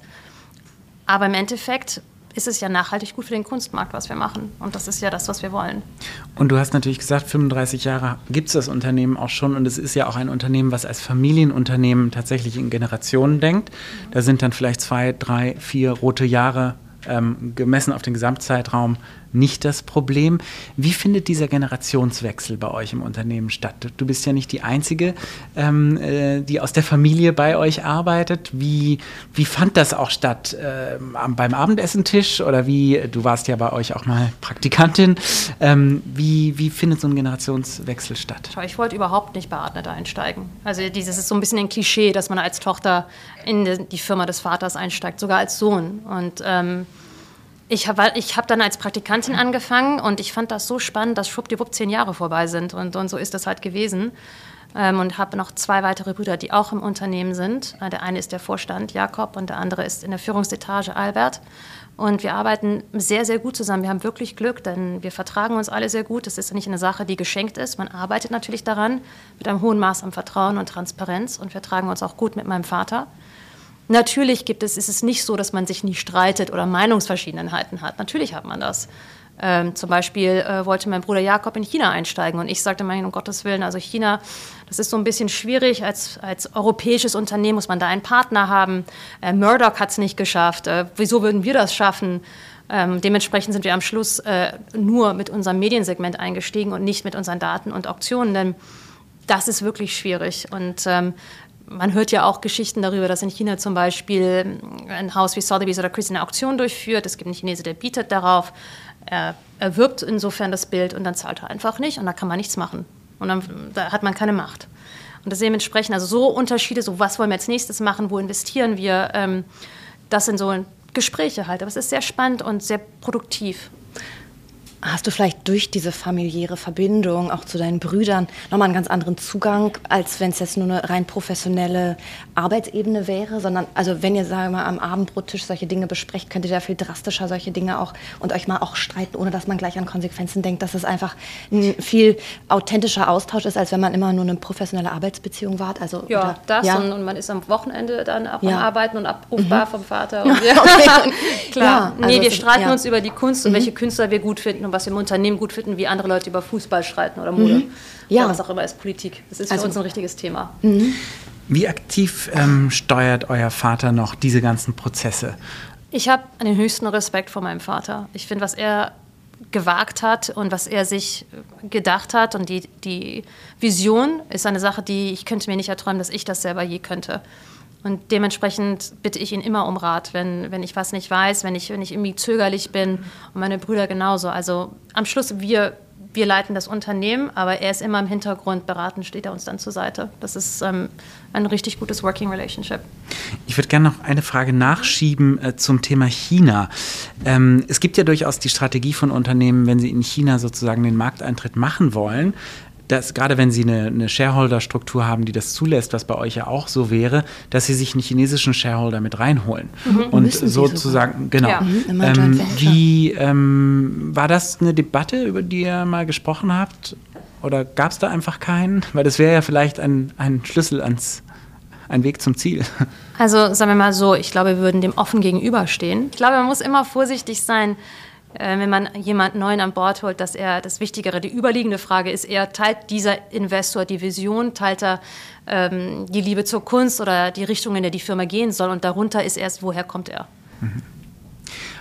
Aber im Endeffekt ist es ja nachhaltig gut für den Kunstmarkt, was wir machen. Und das ist ja das, was wir wollen. Und du hast natürlich gesagt, fünfunddreißig Jahre gibt es das Unternehmen auch schon. Und es ist ja auch ein Unternehmen, was als Familienunternehmen tatsächlich in Generationen denkt. Da sind dann vielleicht zwei, drei, vier rote Jahre ähm, gemessen auf den Gesamtzeitraum nicht das Problem. Wie findet dieser Generationswechsel bei euch im Unternehmen statt? Du bist ja nicht die Einzige, ähm, äh, die aus der Familie bei euch arbeitet. Wie, wie fand das auch statt? Äh, beim Abendessentisch oder wie, du warst ja bei euch auch mal Praktikantin. Ähm, wie, wie findet so ein Generationswechsel statt? Ich wollte überhaupt nicht bei Artnet einsteigen. Also dieses ist so ein bisschen ein Klischee, dass man als Tochter in die Firma des Vaters einsteigt, sogar als Sohn. Und ähm, Ich habe ich hab dann als Praktikantin angefangen und ich fand das so spannend, dass schwuppdiwupp zehn Jahre vorbei sind. Und, und so ist das halt gewesen. Ähm, und habe noch zwei weitere Brüder, die auch im Unternehmen sind. Der eine ist der Vorstand, Jakob, und der andere ist in der Führungsetage, Albert. Und wir arbeiten sehr, sehr gut zusammen. Wir haben wirklich Glück, denn wir vertragen uns alle sehr gut. Das ist nicht eine Sache, die geschenkt ist. Man arbeitet natürlich daran mit einem hohen Maß an Vertrauen und Transparenz. Und wir vertragen uns auch gut mit meinem Vater. Natürlich gibt es, ist es nicht so, dass man sich nie streitet oder Meinungsverschiedenheiten hat. Natürlich hat man das. Ähm, zum Beispiel äh, wollte mein Bruder Jakob in China einsteigen und ich sagte mir, um Gottes Willen, also China, das ist so ein bisschen schwierig. Als, als europäisches Unternehmen muss man da einen Partner haben. Äh, Murdoch hat es nicht geschafft. Äh, wieso würden wir das schaffen? Ähm, dementsprechend sind wir am Schluss äh, nur mit unserem Mediensegment eingestiegen und nicht mit unseren Daten und Auktionen, denn das ist wirklich schwierig. Und ähm, man hört ja auch Geschichten darüber, dass in China zum Beispiel ein Haus wie Sotheby's oder Christie's eine Auktion durchführt. Es gibt einen Chinesen, der bietet darauf. Er erwirbt insofern das Bild und dann zahlt er einfach nicht und da kann man nichts machen. Und dann da hat man keine Macht. Und das dementsprechend, also so Unterschiede, so was wollen wir als nächstes machen, wo investieren wir, ähm, das sind so Gespräche halt. Aber es ist sehr spannend und sehr produktiv. Hast du vielleicht durch diese familiäre Verbindung auch zu deinen Brüdern nochmal einen ganz anderen Zugang, als wenn es jetzt nur eine rein professionelle Arbeitsebene wäre? Sondern, also wenn ihr, sagen wir mal, am Abendbrottisch solche Dinge besprecht, könnt ihr da viel drastischer solche Dinge auch und euch mal auch streiten, ohne dass man gleich an Konsequenzen denkt, dass es einfach ein viel authentischer Austausch ist, als wenn man immer nur eine professionelle Arbeitsbeziehung wart? Also, ja, oder, das ja? Und, und man ist am Wochenende dann auch ja. am Arbeiten und abrufbar mhm. vom Vater. Und ja, okay. Klar, ja, also nee, wir streiten ja. uns über die Kunst und mhm. welche Künstler wir gut finden und was wir im Unternehmen gut finden, wie andere Leute über Fußball streiten oder Mode. Mhm. Ja. Oder was auch immer ist Politik. Das ist für also, uns ein richtiges Thema. Mhm. Wie aktiv ähm, steuert euer Vater noch diese ganzen Prozesse? Ich habe den höchsten Respekt vor meinem Vater. Ich finde, was er gewagt hat und was er sich gedacht hat und die, die Vision ist eine Sache, die ich könnte mir nicht erträumen, dass ich das selber je könnte. Und dementsprechend bitte ich ihn immer um Rat, wenn, wenn ich was nicht weiß, wenn ich, wenn ich irgendwie zögerlich bin und meine Brüder genauso. Also am Schluss, wir, wir leiten das Unternehmen, aber er ist immer im Hintergrund, beraten steht er uns dann zur Seite. Das ist ähm, ein richtig gutes Working Relationship. Ich würde gerne noch eine Frage nachschieben äh, zum Thema China. Ähm, es gibt ja durchaus die Strategie von Unternehmen, wenn sie in China sozusagen den Markteintritt machen wollen, dass, gerade wenn sie eine, eine Shareholder-Struktur haben, die das zulässt, was bei euch ja auch so wäre, dass sie sich einen chinesischen Shareholder mit reinholen. Mhm, und sozusagen, genau. Ja. Mhm, ähm, wie ähm, war das eine Debatte, über die ihr mal gesprochen habt? Oder gab es da einfach keinen? Weil das wäre ja vielleicht ein, ein Schlüssel ans, ein Weg zum Ziel. Also sagen wir mal so, ich glaube, wir würden dem offen gegenüberstehen. Ich glaube, man muss immer vorsichtig sein, wenn man jemanden Neuen an Bord holt, dass er das Wichtigere, die überliegende Frage ist eher, teilt dieser Investor die Vision, teilt er ähm, die Liebe zur Kunst oder die Richtung, in der die Firma gehen soll und darunter ist erst, woher kommt er? Mhm.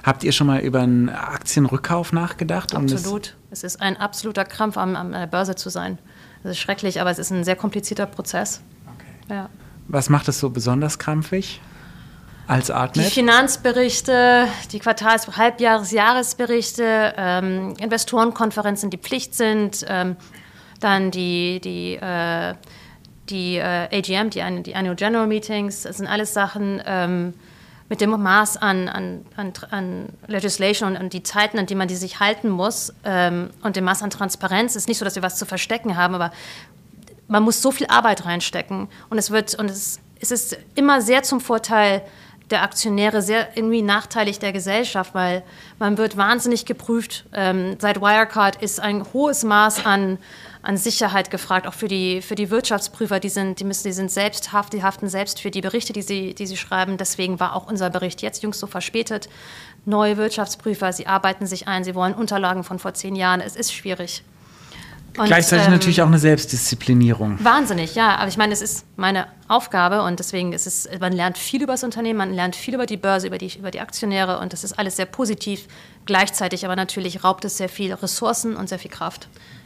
Habt ihr schon mal über einen Aktienrückkauf nachgedacht? Um Absolut. Es ist ein absoluter Krampf, an, an der Börse zu sein. Das ist schrecklich, aber es ist ein sehr komplizierter Prozess. Okay. Ja. Was macht es so besonders krampfig als Artnet? Die Finanzberichte, die Quartals-, Halbjahres-, Jahresberichte, ähm, Investorenkonferenzen, die Pflicht sind, ähm, dann die, die, äh, die äh, A G M, die, die Annual General Meetings, das sind alles Sachen ähm, mit dem Maß an, an, an, an Legislation und, und die Zeiten, an die man die sich halten muss ähm, und dem Maß an Transparenz. Es ist nicht so, dass wir was zu verstecken haben, aber man muss so viel Arbeit reinstecken und es wird und es, es ist immer sehr zum Vorteil der Aktionäre, sehr irgendwie nachteilig der Gesellschaft, weil man wird wahnsinnig geprüft. Ähm, seit Wirecard ist ein hohes Maß an, an Sicherheit gefragt, auch für die, für die Wirtschaftsprüfer. Die sind, die müssen, die sind selbsthaft, die haften selbst für die Berichte, die sie, die sie schreiben. Deswegen war auch unser Bericht jetzt jüngst so verspätet. Neue Wirtschaftsprüfer, sie arbeiten sich ein, sie wollen Unterlagen von vor zehn Jahren. Es ist schwierig. Und, Gleichzeitig ähm, natürlich auch eine Selbstdisziplinierung. Wahnsinnig, ja. Aber ich meine, es ist meine Aufgabe und deswegen ist es, man lernt viel über das Unternehmen, man lernt viel über die Börse, über die, über die Aktionäre und das ist alles sehr positiv. Gleichzeitig aber natürlich raubt es sehr viel Ressourcen und sehr viel Kraft.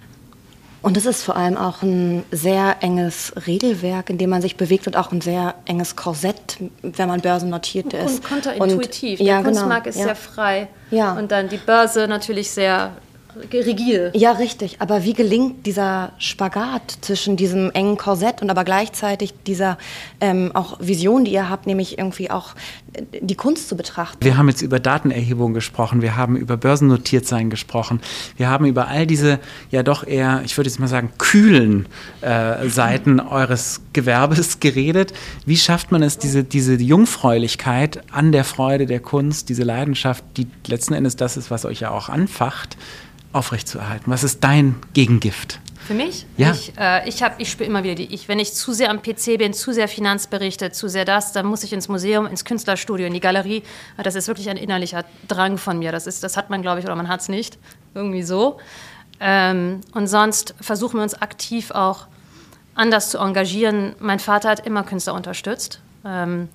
Und es ist vor allem auch ein sehr enges Regelwerk, in dem man sich bewegt und auch ein sehr enges Korsett, wenn man börsennotiert ist. Und konterintuitiv. Und, ja, der Kunstmarkt genau, ist ja. sehr frei ja. und dann die Börse natürlich sehr rigide. Ja, richtig. Aber wie gelingt dieser Spagat zwischen diesem engen Korsett und aber gleichzeitig dieser ähm, auch Vision, die ihr habt, nämlich irgendwie auch die Kunst zu betrachten? Wir haben jetzt über Datenerhebung gesprochen, wir haben über Börsennotiertsein gesprochen, wir haben über all diese ja doch eher, ich würde jetzt mal sagen, kühlen äh, Seiten eures Gewerbes geredet. Wie schafft man es, diese, diese Jungfräulichkeit an der Freude der Kunst, diese Leidenschaft, die letzten Endes das ist, was euch ja auch anfacht, aufrechtzuerhalten? Was ist dein Gegengift? Für mich? Ja. Ich, äh, ich, hab, ich spüre immer wieder, die, ich, wenn ich zu sehr am P C bin, zu sehr Finanzberichte, zu sehr das, dann muss ich ins Museum, ins Künstlerstudio, in die Galerie. Das ist wirklich ein innerlicher Drang von mir. Das, ist, das hat man, glaube ich, oder man hat es nicht. Irgendwie so. Ähm, und sonst versuchen wir uns aktiv auch anders zu engagieren. Mein Vater hat immer Künstler unterstützt. Ähm,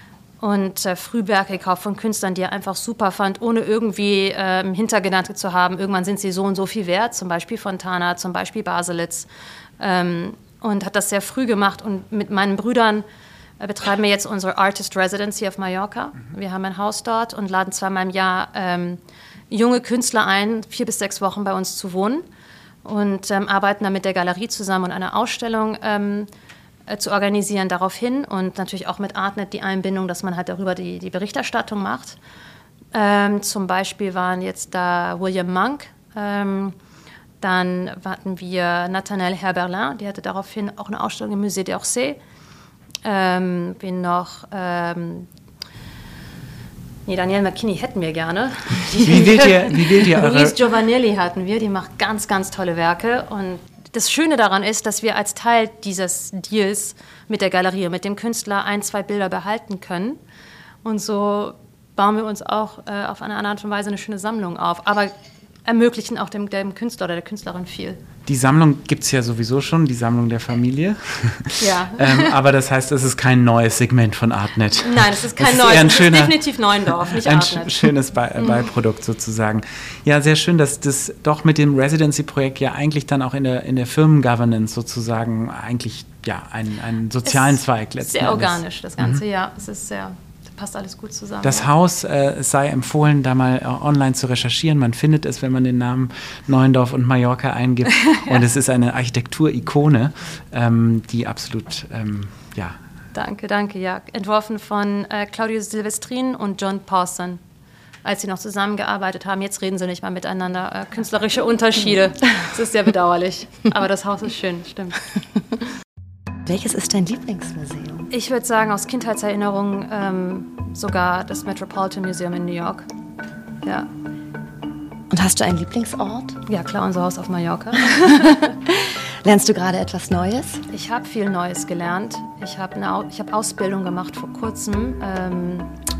und äh, Frühwerke gekauft von Künstlern, die er einfach super fand, ohne irgendwie äh, im Hintergedanke zu haben, irgendwann sind sie so und so viel wert, zum Beispiel Fontana, zum Beispiel Baselitz. Ähm, und hat das sehr früh gemacht. Und mit meinen Brüdern äh, betreiben wir jetzt unsere Artist Residency auf Mallorca. Mhm. Wir haben ein Haus dort und laden zweimal im Jahr ähm, junge Künstler ein, vier bis sechs Wochen bei uns zu wohnen. Und ähm, arbeiten dann mit der Galerie zusammen und einer Ausstellung ähm, zu organisieren daraufhin und natürlich auch mit Artnet die Einbindung, dass man halt darüber die, die Berichterstattung macht. Ähm, zum Beispiel waren jetzt da William Monk, ähm, dann hatten wir Nathanaëlle Herberlin, die hatte daraufhin auch eine Ausstellung im Musée d'Orsay. Ähm, wen noch? Ähm, nee, Danielle McKinney hätten wir gerne. Wie wählt ihr, wie wählt ihr eure... Louise Giovanelli hatten wir, die macht ganz, ganz tolle Werke und das Schöne daran ist, dass wir als Teil dieses Deals mit der Galerie, mit dem Künstler ein, zwei Bilder behalten können. Und so bauen wir uns auch äh, auf eine andere Art und Weise eine schöne Sammlung auf. Aber ermöglichen auch dem, dem Künstler oder der Künstlerin viel. Die Sammlung gibt es ja sowieso schon, die Sammlung der Familie. Ja. ähm, aber das heißt, es ist kein neues Segment von Artnet. Nein, es ist kein das neues, es ist schöner, definitiv Neuendorf, nicht ein Artnet. Ein schönes Be- Beiprodukt sozusagen. Ja, sehr schön, dass das doch mit dem Residency-Projekt ja eigentlich dann auch in der, in der Firmen-Governance sozusagen eigentlich ja, einen, einen sozialen es Zweig letztendlich. Sehr organisch, das Ganze, mhm. ja. Es ist sehr... passt alles gut zusammen. Das ja. Haus, äh, es sei empfohlen, da mal äh, online zu recherchieren. Man findet es, wenn man den Namen Neuendorf und Mallorca eingibt. ja. Und es ist eine Architekturikone, ähm, die absolut, ähm, ja. Danke, danke, ja. Entworfen von äh, Claudio Silvestrin und John Pawson, als sie noch zusammengearbeitet haben. Jetzt reden sie nicht mal miteinander. Äh, künstlerische Unterschiede. Das ist sehr bedauerlich. Aber das Haus ist schön, stimmt. Welches ist dein Lieblingsmuseum? Ich würde sagen, aus Kindheitserinnerungen ähm, sogar das Metropolitan Museum in New York. Ja. Und hast du einen Lieblingsort? Ja, klar, unser Haus auf Mallorca. Lernst du gerade etwas Neues? Ich habe viel Neues gelernt. Ich habe eine ich hab Ausbildung gemacht vor kurzem ähm,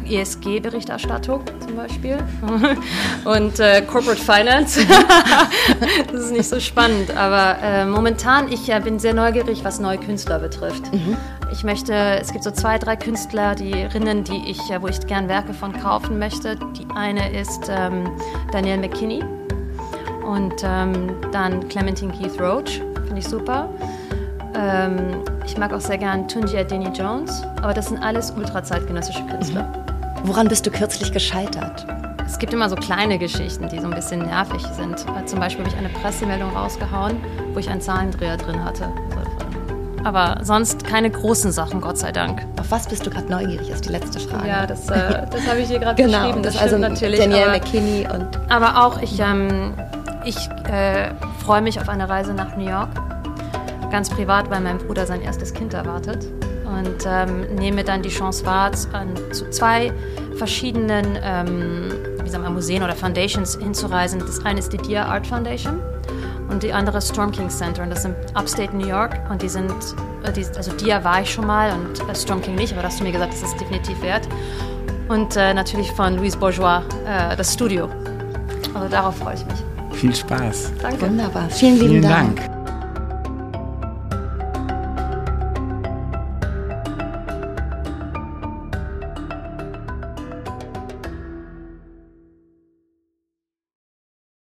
E S G-Berichterstattung zum Beispiel und äh, Corporate Finance. Das ist nicht so spannend, aber äh, momentan, ich äh, bin sehr neugierig, was neue Künstler betrifft. Mhm. Ich möchte, es gibt so zwei, drei Künstlerinnen, die ich, äh, wo ich gern Werke von kaufen möchte. Die eine ist ähm, Danielle McKinney und ähm, dann Clementine Keith Roach, finde ich super. Ähm, ich mag auch sehr gern Tunji Adeni Jones, aber das sind alles ultrazeitgenössische Künstler. Mhm. Woran bist du kürzlich gescheitert? Es gibt immer so kleine Geschichten, die so ein bisschen nervig sind. Zum Beispiel habe ich eine Pressemeldung rausgehauen, wo ich einen Zahlendreher drin hatte. Aber sonst keine großen Sachen, Gott sei Dank. Auf was bist du gerade neugierig, ist die letzte Frage. Ja, das, äh, das habe ich hier gerade genau, beschrieben. Das, das also natürlich. Danielle McKinney und... Aber auch, ich, ähm, ich äh, freue mich auf eine Reise nach New York. Ganz privat, weil mein Bruder sein erstes Kind erwartet. Und ähm, nehme dann die Chance wahr, an, zu zwei verschiedenen ähm, wie sagen wir, Museen oder Foundations hinzureisen. Das eine ist die Dia Art Foundation und die andere Storm King Center. Und das sind Upstate New York. Und die sind, äh, die, also Dia war ich schon mal und äh, Storm King nicht, aber da hast du mir gesagt, das ist definitiv wert. Und äh, natürlich von Louise Bourgeois, äh, das Studio. Also darauf freue ich mich. Viel Spaß. Danke. Wunderbar. Vielen lieben Vielen Dank. Dank.